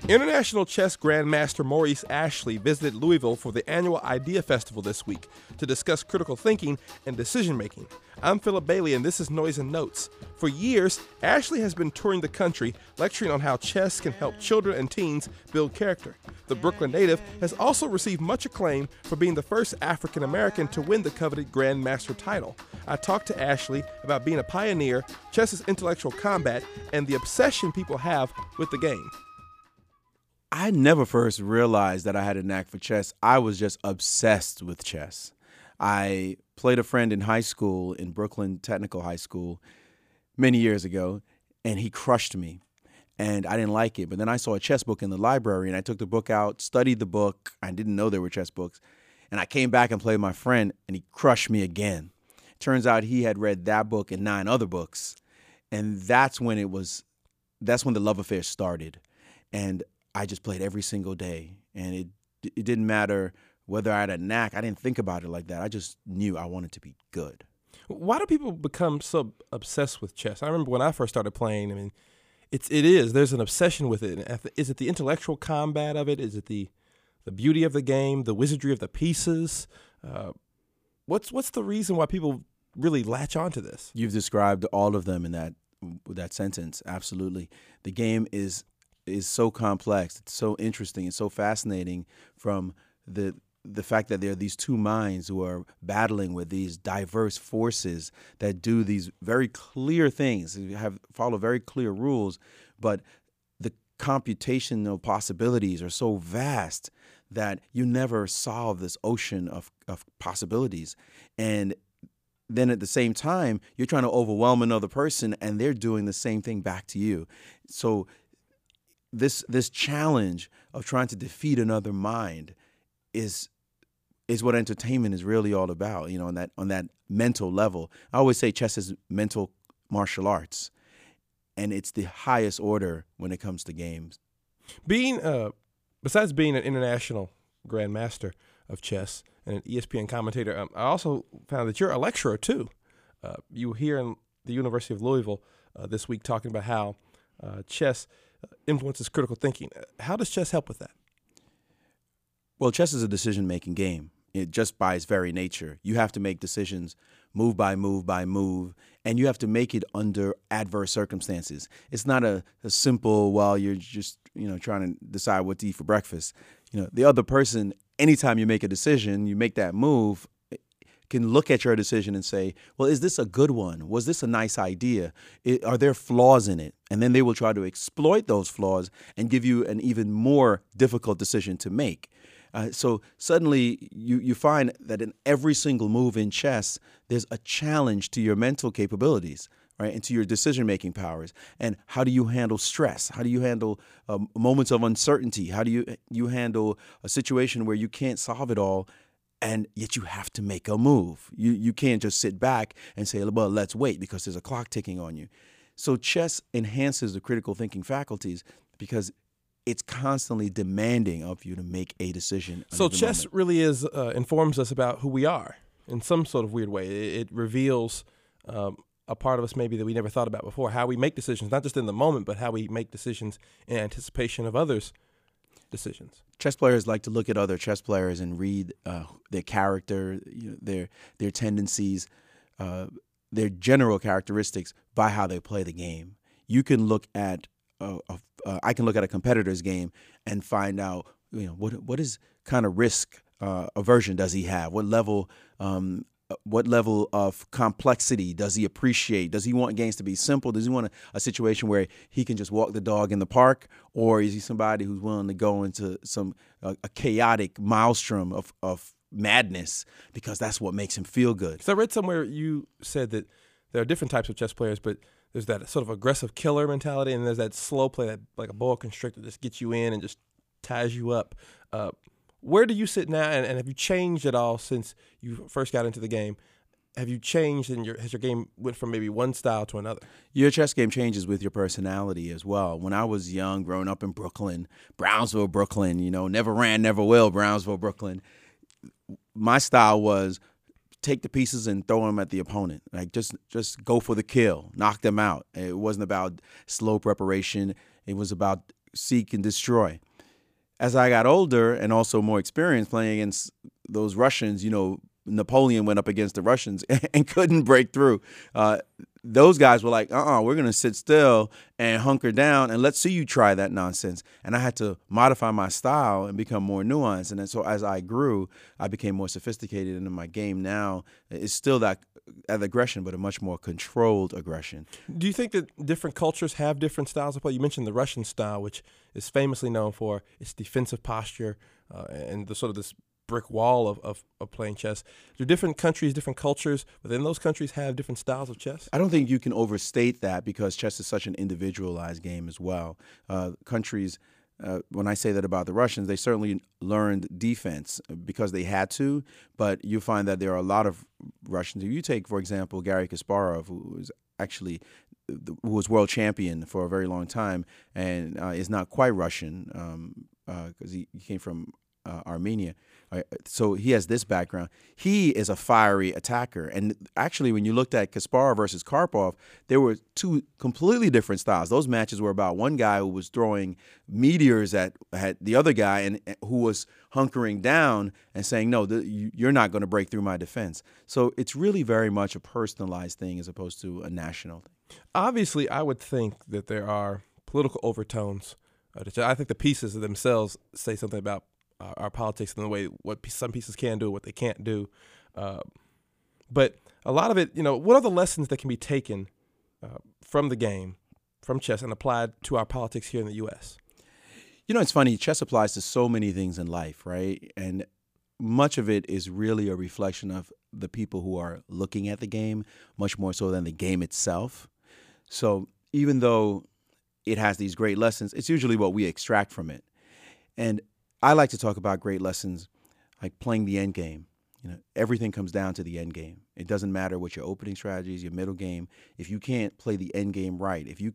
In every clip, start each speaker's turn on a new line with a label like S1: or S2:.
S1: International chess grandmaster Maurice Ashley visited Louisville for the annual Idea Festival this week to discuss critical thinking and decision making. I'm Philip Bailey, and this is Noise and Notes. For years, Ashley has been touring the country, lecturing on how chess can help children and teens build character. The Brooklyn native has also received much acclaim for being the first African American to win the coveted Grandmaster title. I talked to Ashley about being a pioneer, chess's intellectual combat, and the obsession people have with the game.
S2: I never first realized that I had a knack for chess. I was just obsessed with chess. I played a friend in high school, in Brooklyn Technical High School, many years ago, and he crushed me. And I didn't like it. But then I saw a chess book in the library, and I took the book out, studied the book. I didn't know there were chess books. And I came back and played with my friend, and he crushed me again. Turns out he had read that book and 9 other books. And that's when the love affair started. And I just played every single day, and it didn't matter whether I had a knack. I didn't think about it like that. I just knew I wanted to be good.
S1: Why do people become so obsessed with chess? I remember when I first started playing, I mean, there's an obsession with it. Is it the intellectual combat of it? Is it the beauty of the game, the wizardry of the pieces? What's the reason why people really latch onto this?
S2: You've described all of them in that sentence. Absolutely. The game is so complex. It's so interesting. It's so fascinating from the fact that there are these two minds who are battling with these diverse forces that do these very clear things, follow very clear rules, but the computational possibilities are so vast that you never solve this ocean of possibilities. And then at the same time, you're trying to overwhelm another person, and they're doing the same thing back to you. So this challenge of trying to defeat another mind is what entertainment is really all about, on that mental level. I always say chess is mental martial arts, and it's the highest order when it comes to games.
S1: Besides being an international grandmaster of chess and an ESPN commentator, I also found that you're a lecturer too. You were here in the University of Louisville this week talking about how chess influences critical thinking. How does chess help with that?
S2: Well, chess is a decision-making game. It just by its very nature. You have to make decisions move by move by move, and you have to make it under adverse circumstances. It's not a simple, well, you're just trying to decide what to eat for breakfast. The other person, anytime you make a decision, you make that move, can look at your decision and say, well, is this a good one? Was this a nice idea? Are there flaws in it? And then they will try to exploit those flaws and give you an even more difficult decision to make. So suddenly you find that in every single move in chess, there's a challenge to your mental capabilities, right, and to your decision-making powers. And how do you handle stress? How do you handle moments of uncertainty? How do you handle a situation where you can't solve it all, and yet you have to make a move? You can't just sit back and say, well, let's wait because there's a clock ticking on you. So chess enhances the critical thinking faculties because it's constantly demanding of you to make a decision.
S1: So chess really informs us about who we are in some sort of weird way. It reveals a part of us maybe that we never thought about before, how we make decisions, not just in the moment, but how we make decisions in anticipation of others' decisions.
S2: Chess players like to look at other chess players and read their character, their tendencies, their general characteristics by how they play the game. You can look at I can look at a competitor's game and find out what is kind of risk aversion does he have? What level of complexity does he appreciate? Does he want games to be simple? Does he want a situation where he can just walk the dog in the park? Or is he somebody who's willing to go into a chaotic maelstrom of madness because that's what makes him feel good?
S1: So I read somewhere you said that there are different types of chess players, but there's that sort of aggressive killer mentality, and there's that slow play, that like a boa constrictor, just gets you in and just ties you up. Where do you sit now, and have you changed at all since you first got into the game? Have you changed, and has your game went from maybe one style to another?
S2: Your chess game changes with your personality as well. When I was young, growing up in Brooklyn, Brownsville, Brooklyn, never ran, never will, Brownsville, Brooklyn, my style was take the pieces and throw them at the opponent. Like just go for the kill, knock them out. It wasn't about slow preparation. It was about seek and destroy. As I got older and also more experienced playing against those Russians, Napoleon went up against the Russians and couldn't break through. Those guys were like, we're going to sit still and hunker down and let's see you try that nonsense. And I had to modify my style and become more nuanced. And then, so as I grew, I became more sophisticated. And in my game now, it's still that aggression, but a much more controlled aggression.
S1: Do you think that different cultures have different styles of play? You mentioned the Russian style, which is famously known for its defensive posture and the sort of this brick wall of playing chess. Do different countries, different cultures within those countries have different styles of chess?
S2: I don't think you can overstate that because chess is such an individualized game as well. Countries, when I say that about the Russians, they certainly learned defense because they had to, but you find that there are a lot of Russians. If you take, for example, Garry Kasparov, who was world champion for a very long time and is not quite Russian because he came from Armenia. So he has this background. He is a fiery attacker. And actually, when you looked at Kasparov versus Karpov, there were two completely different styles. Those matches were about one guy who was throwing meteors at the other guy and who was hunkering down and saying, no, you're not going to break through my defense. So it's really very much a personalized thing as opposed to a national thing.
S1: Obviously, I would think that there are political overtones. I think the pieces themselves say something about our politics and the way what some pieces can do, what they can't do. But a lot of it, what are the lessons that can be taken from the game, from chess, and applied to our politics here in the U.S.?
S2: It's funny. Chess applies to so many things in life, right? And much of it is really a reflection of the people who are looking at the game, much more so than the game itself. So even though it has these great lessons, it's usually what we extract from it. And I like to talk about great lessons like playing the end game. Everything comes down to the end game. It doesn't matter what your opening strategy is, your middle game. If you can't play the end game right, if you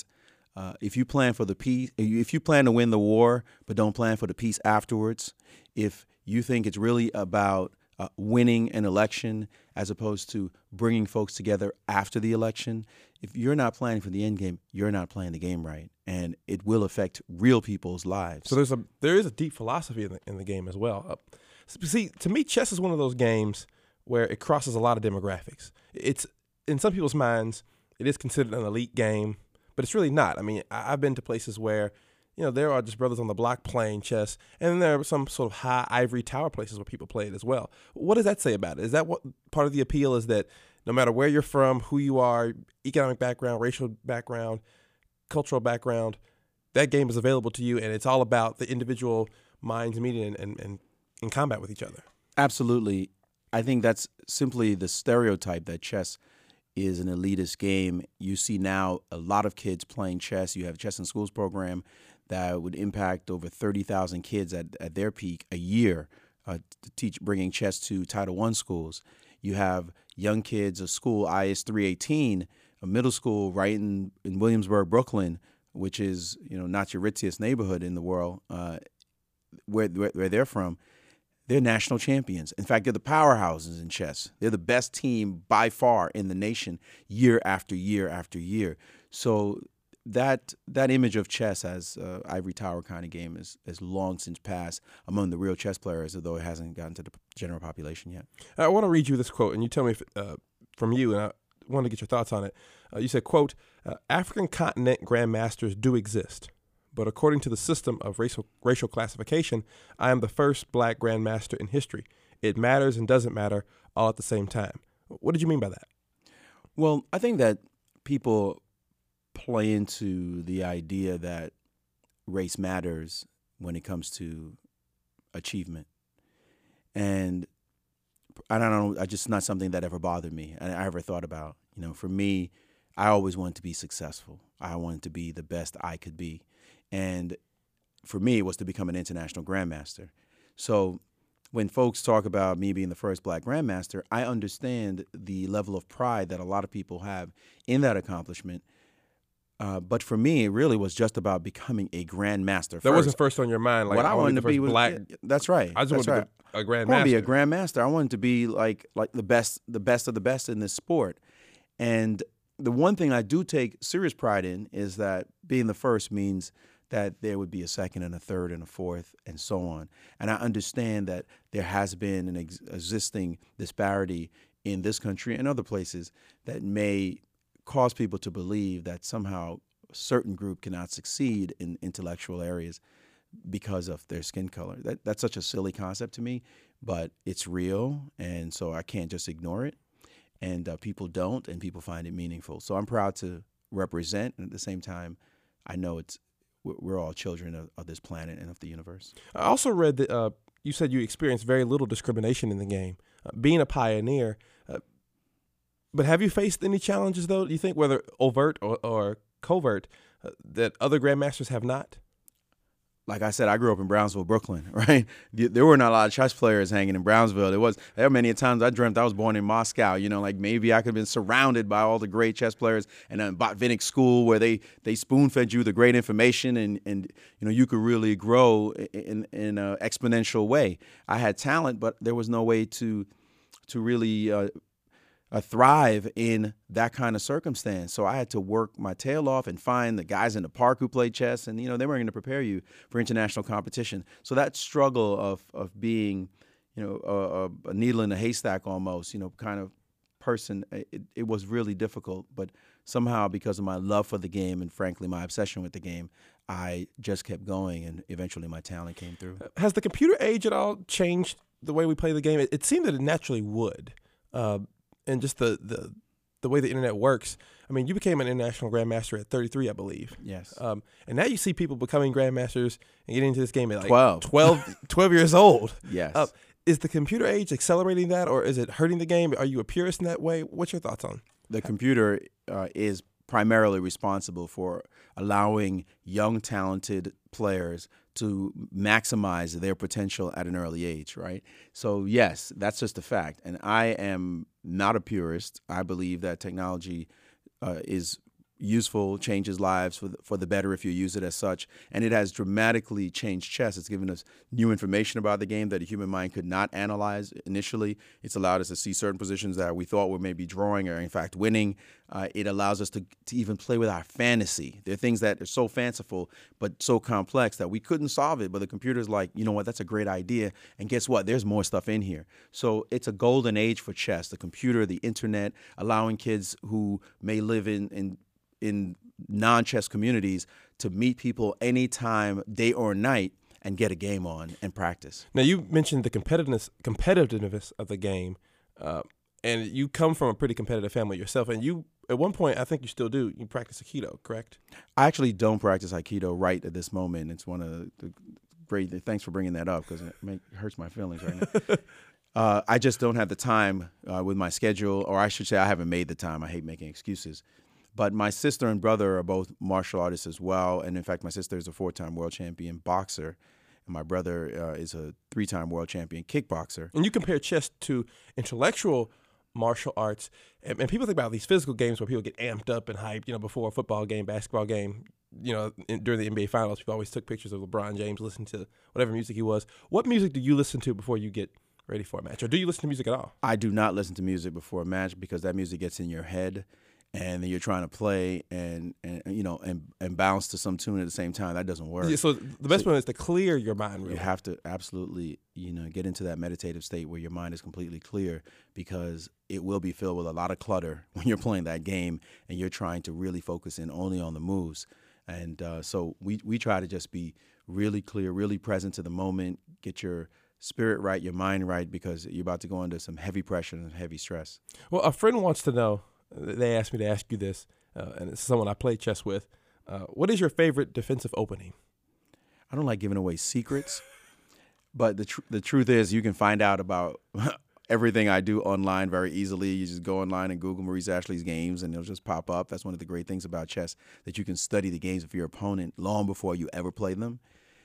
S2: plan for the peace, if you plan to win the war but don't plan for the peace afterwards, if you think it's really about winning an election as opposed to bringing folks together after the election, if you're not planning for the end game, you're not playing the game right, and it will affect real people's lives.
S1: So there is a deep philosophy in the game as well. See, to me, chess is one of those games where it crosses a lot of demographics. It's in some people's minds, it is considered an elite game, but it's really not. I mean, I've been to places where there are just brothers on the block playing chess, and then there are some sort of high ivory tower places where people play it as well. What does that say about it? Is that what part of the appeal is, that no matter where you're from, who you are, economic background, racial background, cultural background, that game is available to you, and it's all about the individual minds meeting and in combat with each other?
S2: Absolutely. I think that's simply the stereotype that chess is an elitist game. You see now a lot of kids playing chess. You have a Chess in Schools program that would impact over 30,000 kids at their peak a year, bringing chess to Title I schools. You have young kids, a school, IS 318, a middle school right in Williamsburg, Brooklyn, which is not your ritziest neighborhood in the world, where they're from. They're national champions. In fact, they're the powerhouses in chess. They're the best team by far in the nation year after year after year. So that image of chess as ivory tower kind of game is long since passed among the real chess players, although it hasn't gotten to the general population yet.
S1: I want to read you this quote, and you tell me from you, and I want to get your thoughts on it. You said, quote, African continent grandmasters do exist, but according to the system of racial classification, I am the first black grandmaster in history. It matters and doesn't matter all at the same time. What did you mean by that?
S2: Well, I think that people play into the idea that race matters when it comes to achievement. And I don't know, it's just not something that ever bothered me and I ever thought about. For me, I always wanted to be successful. I wanted to be the best I could be. And for me, it was to become an international grandmaster. So when folks talk about me being the first black grandmaster, I understand the level of pride that a lot of people have in that accomplishment. But for me, it really was just about becoming a grandmaster first.
S1: That wasn't first on your mind. Like,
S2: what I wanted to be was
S1: black.
S2: That's right.
S1: I just wanted to be a grandmaster.
S2: I wanted to be a grandmaster. I wanted to be like the best of the best in this sport. And the one thing I do take serious pride in is that being the first means that there would be a second and a third and a fourth and so on. And I understand that there has been an existing disparity in this country and other places that may cause people to believe that somehow a certain group cannot succeed in intellectual areas because of their skin color. That's such a silly concept to me, but it's real, and so I can't just ignore it. And people don't, and people find it meaningful. So I'm proud to represent, and at the same time, I know we're all children of this planet and of the universe.
S1: I also read that you said you experienced very little discrimination in the game, being a pioneer. But have you faced any challenges, though, do you think, whether overt or covert, that other grandmasters have not?
S2: Like I said, I grew up in Brownsville, Brooklyn, right? There were not a lot of chess players hanging in Brownsville. There were many times I dreamt I was born in Moscow, like maybe I could have been surrounded by all the great chess players and then Botvinnik School where they spoon-fed you the great information and you could really grow in an exponential way. I had talent, but there was no way to really thrive in that kind of circumstance. So I had to work my tail off and find the guys in the park who played chess, and they weren't going to prepare you for international competition. So that struggle of being, a needle in a haystack almost, kind of person, it was really difficult. But somehow, because of my love for the game and frankly my obsession with the game, I just kept going, and eventually my talent came through.
S1: Has the computer age at all changed the way we play the game? It seemed that it naturally would. And just the way the internet works. I mean, you became an international grandmaster at 33, I believe.
S2: Yes.
S1: And now you see people becoming grandmasters and getting into this game at like
S2: 12
S1: years old.
S2: Yes.
S1: Is the computer age accelerating that, or is it hurting the game? Are you a purist in that way? What's your thoughts on?
S2: The computer is primarily responsible for allowing young, talented players to maximize their potential at an early age, right? So, yes, that's just a fact. And I am not a purist. I believe that technology is useful, changes lives for the better if you use it as such. And it has dramatically changed chess. It's given us new information about the game that a human mind could not analyze initially. It's allowed us to see certain positions that we thought were maybe drawing or in fact winning. It allows us to even play with our fantasy. There are things that are so fanciful but so complex that we couldn't solve it, but the computer's like, you know what, that's a great idea. And guess what? There's more stuff in here. So it's a golden age for chess, the computer, the internet, allowing kids who may live in non-chess communities to meet people anytime, day or night, and get a game on and practice.
S1: Now, you mentioned the competitiveness of the game, and you come from a pretty competitive family yourself, and you, at one point, I think you still do, you practice Aikido, correct?
S2: I actually don't practice Aikido right at this moment. It's one of the great, thanks for bringing that up because it hurts my feelings right now. I just don't have the time with my schedule, or I should say I haven't made the time. I hate making excuses. But my sister and brother are both martial artists as well. And in fact, my sister is a 4-time world champion boxer. And my brother is a 3-time world champion kickboxer.
S1: And you compare chess to intellectual martial arts. And people think about these physical games where people get amped up and hyped, before a football game, basketball game. During the NBA Finals, people always took pictures of LeBron James listening to whatever music he was. What music do you listen to before you get ready for a match? Or do you listen to music at all?
S2: I do not listen to music before a match because that music gets in your head. And then you're trying to play and bounce to some tune at the same time. That doesn't work.
S1: Yeah, so the best one is to clear your mind. Really.
S2: You have to absolutely, get into that meditative state where your mind is completely clear because it will be filled with a lot of clutter when you're playing that game and you're trying to really focus in only on the moves. And so we try to just be really clear, really present to the moment, get your spirit right, your mind right, because you're about to go under some heavy pressure and heavy stress.
S1: Well, a friend wants to know. They asked me to ask you this, and it's someone I play chess with. What is your favorite defensive opening?
S2: I don't like giving away secrets, but the truth is you can find out about everything I do online very easily. You just go online and Google Maurice Ashley's games, and it'll just pop up. That's one of the great things about chess, that you can study the games of your opponent long before you ever play them.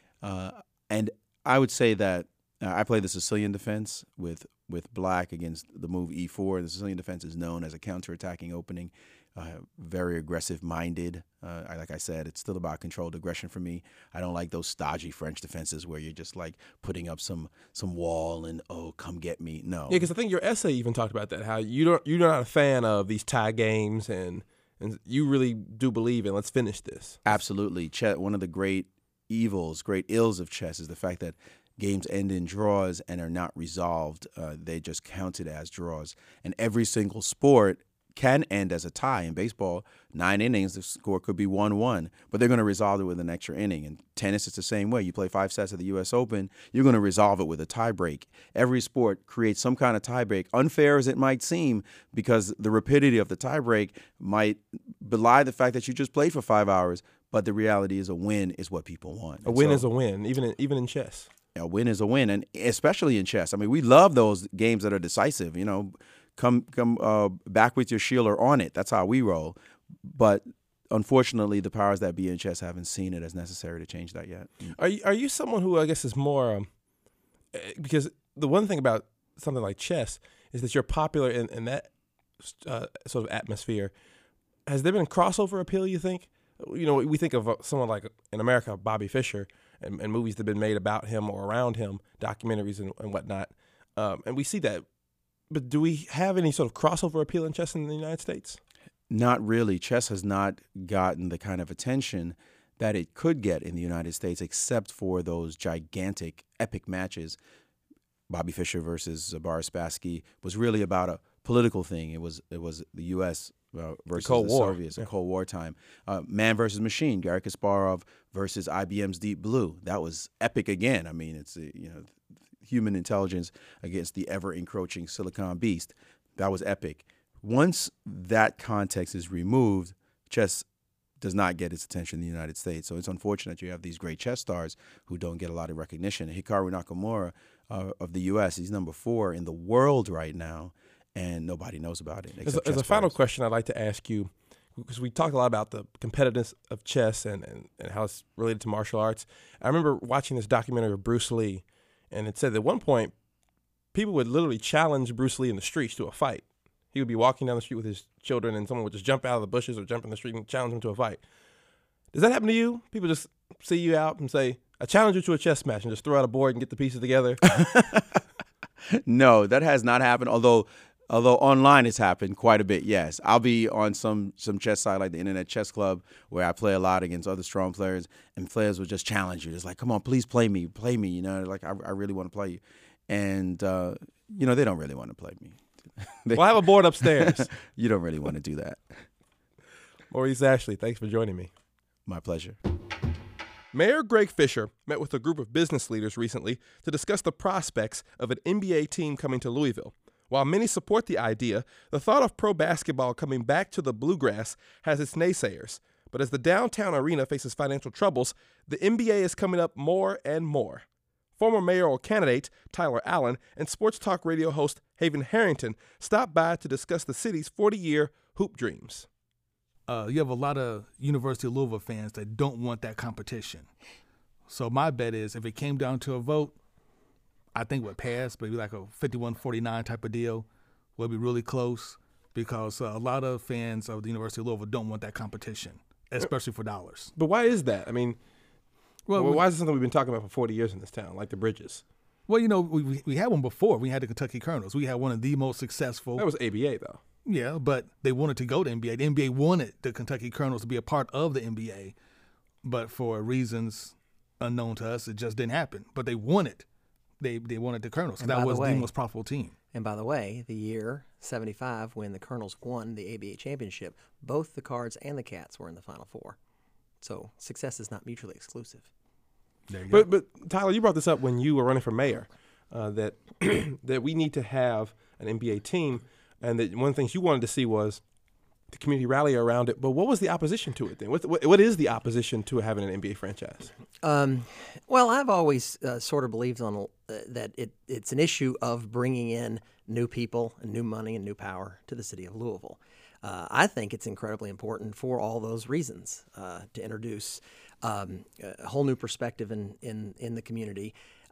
S2: And I would say that I play the Sicilian defense with black against the move e4. The Sicilian defense is known as a counterattacking opening, very aggressive-minded. Like I said, it's still about controlled aggression for me. I don't like those stodgy French defenses where you're just like putting up some wall and, come get me. No.
S1: Yeah, because I think your essay even talked about that, how you're not a fan of these tie games and you really do believe in let's finish this.
S2: Absolutely. One of the great evils, great ills of chess is the fact that games end in draws and are not resolved. They just counted as draws. And every single sport can end as a tie. In baseball, 9 innings, the score could be 1-1, but they're going to resolve it with an extra inning. In tennis, it's the same way. You play 5 sets at the U.S. Open, you're going to resolve it with a tie break. Every sport creates some kind of tie break, unfair as it might seem, because the rapidity of the tie break might belie the fact that you just played for 5 hours, but the reality is a win is what people want.
S1: A win is a win, even in chess.
S2: A win is a win, and especially in chess. I mean, we love those games that are decisive, Come back with your shield or on it. That's how we roll. But unfortunately, the powers that be in chess haven't seen it as necessary to change that yet.
S1: Are you someone who I guess is more because the one thing about something like chess is that you're popular in that sort of atmosphere. Has there been crossover appeal, you think? We think of someone like, in America, Bobby Fischer, and movies that have been made about him or around him, documentaries and whatnot. And we see that. But do we have any sort of crossover appeal in chess in the United States?
S2: Not really. Chess has not gotten the kind of attention that it could get in the United States, except for those gigantic, epic matches. Bobby Fischer versus Boris Spassky was really about a political thing. It was the U.S. Versus the Soviets, a Cold War time. Man versus Machine, Garry Kasparov versus IBM's Deep Blue. That was epic again. I mean, it's human intelligence against the ever-encroaching Silicon Beast. That was epic. Once that context is removed, chess does not get its attention in the United States. So it's unfortunate you have these great chess stars who don't get a lot of recognition. Hikaru Nakamura of the U.S., he's number 4 in the world right now, and nobody knows about it.
S1: As a final question I'd like to ask you, because we talked a lot about the competitiveness of chess and how it's related to martial arts. I remember watching this documentary of Bruce Lee, and it said that at one point, people would literally challenge Bruce Lee in the streets to a fight. He would be walking down the street with his children, and someone would just jump out of the bushes or jump in the street and challenge him to a fight. Does that happen to you? People just see you out and say, I challenge you to a chess match, and just throw out a board and get the pieces together?
S2: No, that has not happened, although online it's happened quite a bit, yes. I'll be on some chess site like the Internet Chess Club where I play a lot against other strong players, and players will just challenge you. It's like, come on, please play me, like I really want to play you. And, they don't really want to play me.
S1: Well, I have a board upstairs.
S2: You don't really want to do that.
S1: Maurice Ashley, thanks for joining me.
S2: My pleasure.
S1: Mayor Greg Fisher met with a group of business leaders recently to discuss the prospects of an NBA team coming to Louisville. While many support the idea, the thought of pro basketball coming back to the Bluegrass has its naysayers. But as the downtown arena faces financial troubles, the NBA is coming up more and more. Former mayoral candidate Tyler Allen and sports talk radio host Haven Harrington stopped by to discuss the city's 40-year hoop dreams.
S3: You have a lot of University of Louisville fans that don't want that competition. So my bet is if it came down to a vote, I think it would pass, but it'd be like a 51-49 type of deal. We'll be really close because a lot of fans of the University of Louisville don't want that competition, especially for dollars.
S1: But why is that? I mean, why is it something we've been talking about for 40 years in this town, like the bridges?
S3: Well, we had one before. We had the Kentucky Colonels. We had one of the most successful.
S1: That was ABA, though.
S3: Yeah, but they wanted to go to NBA. The NBA wanted the Kentucky Colonels to be a part of the NBA, but for reasons unknown to us, it just didn't happen. But they wanted. They wanted the Colonels. That was the most profitable team.
S4: And by the way, the year 75, when the Colonels won the ABA championship, both the Cards and the Cats were in the Final Four. So success is not mutually exclusive.
S3: There you go.
S1: But Tyler, you brought this up when you were running for mayor, that that we need to have an NBA team, and that one of the things you wanted to see was the community rally around it. But what was the opposition to it then? What is the opposition to having an NBA franchise?
S4: Well, I've always sort of believed that it's an issue of bringing in new people and new money and new power to the city of Louisville. I think it's incredibly important for all those reasons to introduce a whole new perspective in the community.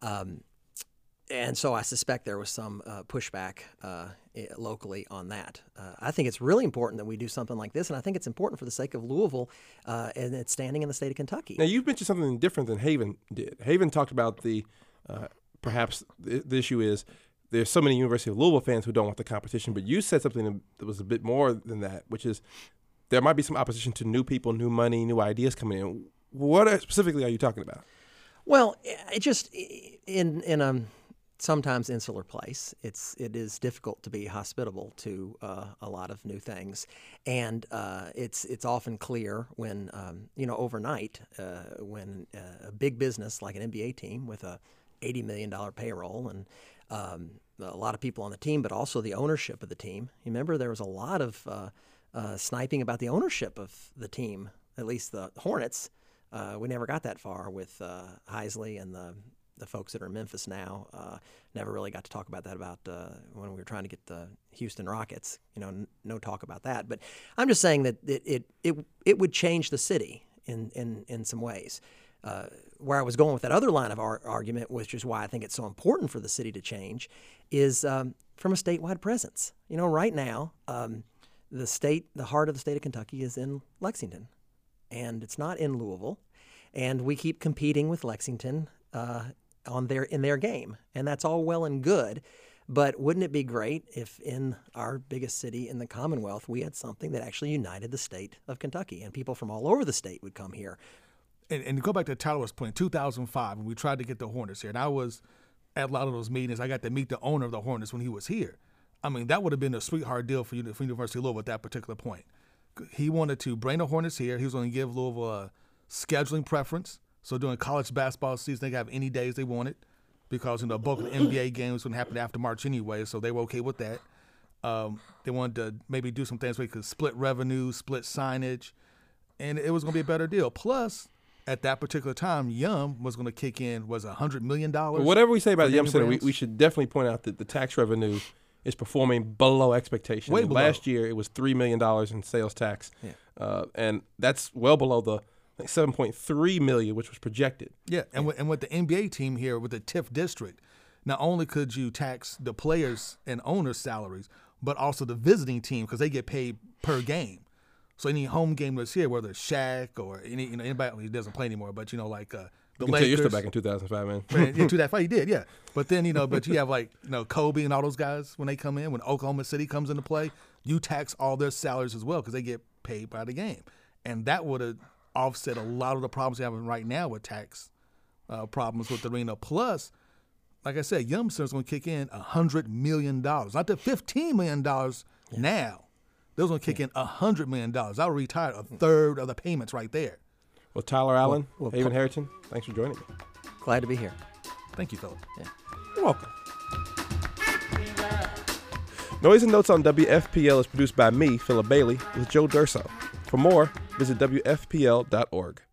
S4: And so I suspect there was some pushback locally on that. I think it's really important that we do something like this, and I think it's important for the sake of Louisville and its standing in the state of Kentucky.
S1: Now, you've mentioned something different than Haven did. Haven talked about perhaps the issue is there's so many University of Louisville fans who don't want the competition, but you said something that was a bit more than that, which is there might be some opposition to new people, new money, new ideas coming in. What specifically are you talking about?
S4: Well, it just in a sometimes insular place, it is difficult to be hospitable to a lot of new things, and it's often clear when overnight when a big business like an NBA team with a $80 million payroll and a lot of people on the team, but also the ownership of the team. You remember there was a lot of sniping about the ownership of the team, at least the Hornets. We never got that far with Heisley and the folks that are in Memphis now. Never really got to talk about that when we were trying to get the Houston Rockets. No talk about that. But I'm just saying that it would change the city in some ways. Where I was going with that other line of argument, which is why I think it's so important for the city to change, is from a statewide presence. Right now, the heart of the state of Kentucky is in Lexington, and it's not in Louisville, and we keep competing with Lexington in their game, and that's all well and good. But wouldn't it be great if in our biggest city in the Commonwealth we had something that actually united the state of Kentucky, and people from all over the state would come here?
S3: And to go back to Tyler's point, 2005, when we tried to get the Hornets here, and I was at a lot of those meetings. I got to meet the owner of the Hornets when he was here. I mean, that would have been a sweetheart deal for University of Louisville at that particular point. He wanted to bring the Hornets here. He was going to give Louisville a scheduling preference. So during college basketball season, they could have any days they wanted because the bulk of the NBA games wouldn't happen after March anyway, so they were okay with that. They wanted to maybe do some things where they could split revenue, split signage, and it was going to be a better deal. Plus, at that particular time, Yum was going to kick in, $100 million.
S1: Whatever we say about the Yum Center, we should definitely point out that the tax revenue is performing below expectations.
S3: Way below.
S1: Last year, it was $3 million in sales tax, and that's well below the $7.3 million, which was projected.
S3: Yeah, and with the NBA team here, with the TIF district, not only could you tax the players and owners' salaries, but also the visiting team because they get paid per game. So any home game that's here, whether it's Shaq or anybody, he doesn't play anymore, but the Lakers.
S1: You're still back in 2005, man.
S3: Yeah, 2005, he did, yeah. But then but you have Kobe and all those guys when they come in, when Oklahoma City comes into play, you tax all their salaries as well because they get paid by the game, and that would have offset a lot of the problems we're having right now with tax problems with the arena. Plus, like I said, Yum Center's going to kick in $100 million, not the $15 million now. They're going to kick in $100 million. I'll retire a third of the payments right there.
S1: Well, Tyler Allen, Haven Harrington, thanks for joining me.
S4: Glad to be here.
S3: Thank you, Philip.
S4: Yeah.
S1: You're welcome. Noise and Notes on WFPL is produced by me, Philip Bailey, with Joe Durso. For more, visit WFPL.org.